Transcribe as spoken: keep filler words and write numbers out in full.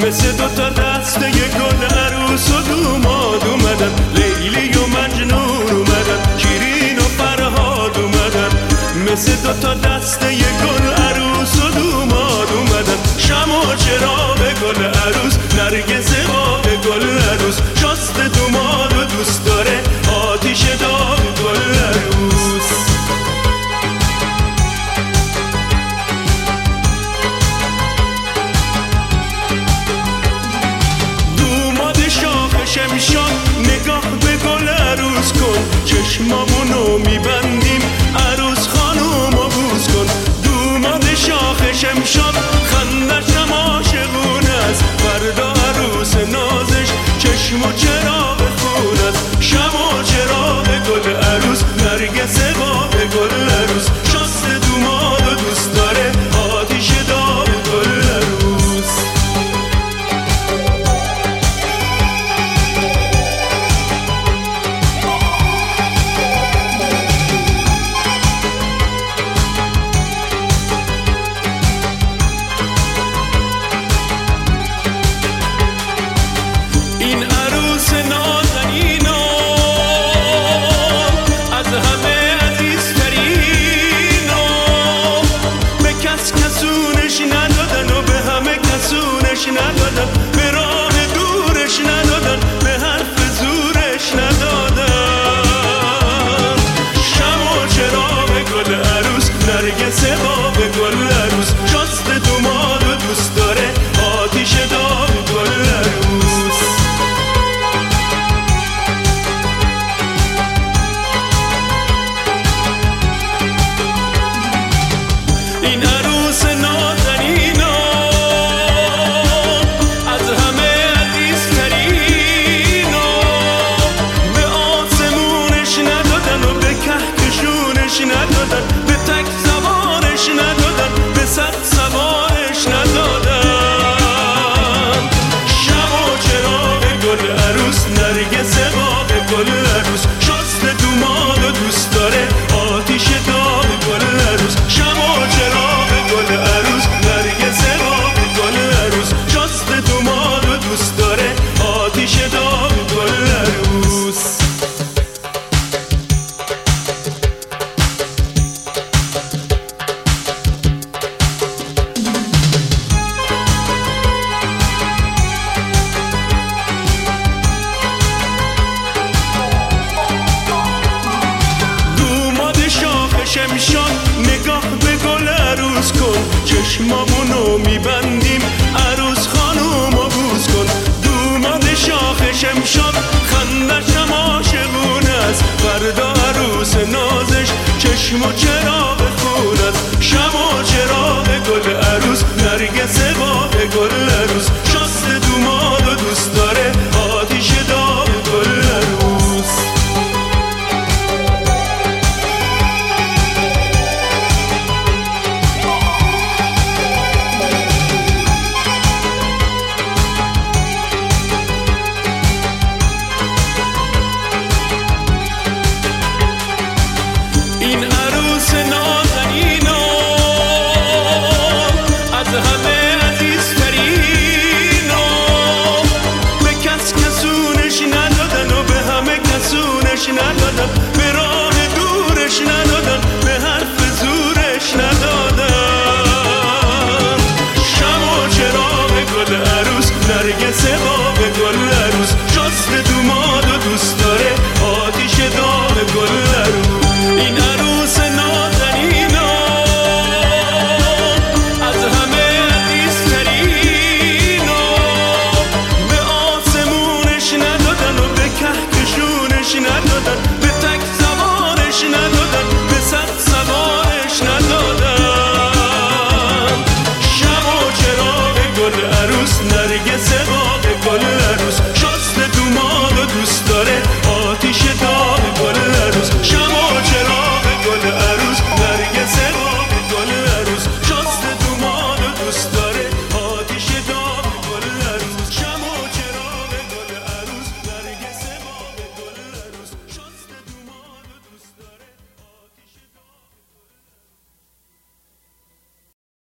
مثل دوتا دسته گل عروس و دوماد اومدن، لیلی و مجنون اومدن، شیرین و فرهاد اومدن. مثل دوتا دسته گل عروس و دوماد اومدن، شمع و چراغ گل عروس، نرگس باب گل عروس، شست دوماد و دوست داره آتیش داغ گل عروس. شمشاد نگاه به گل عروس کن، چشمامونو میبندیم عروس خانومو بوس کن. دوماد شاخ شمشاد خندشم عاشقونه است، فردا عروس نازش چشم و چراغ خون است. شمع و چراغ گل عروس، نرگس باب گل عروس، شست دوماد و دوست داره آتیش داغ گل عروس. ندادن به راه دورش، ندادن به حرف زورش، ندادن. شمع و چراغ گل عروس، نرگس باب گل عروس، شست دوماد و دوست داره آتیش داغ گل عروس. این عروس نازنینا ندادن، به تک سوارش ندادن، به صد سوارش ندادن. شمع و چراغ گل عروس، نرگس باب گل عروس، شست دوماد و دوست داره آتیش داغ گل عروس. شمع و چراغ گل عروس، نرگس باب گل عروس، شست دوماد و دوست داره آتیش داغ گل عروس. شمشاد نگاه به گل عروس کن، چشمامونو میبندیم عروس خانومو بوس کن. دوماد شاخ شمشاد خندشم عاشقونه است، فردا عروس نازش چشم و چراغ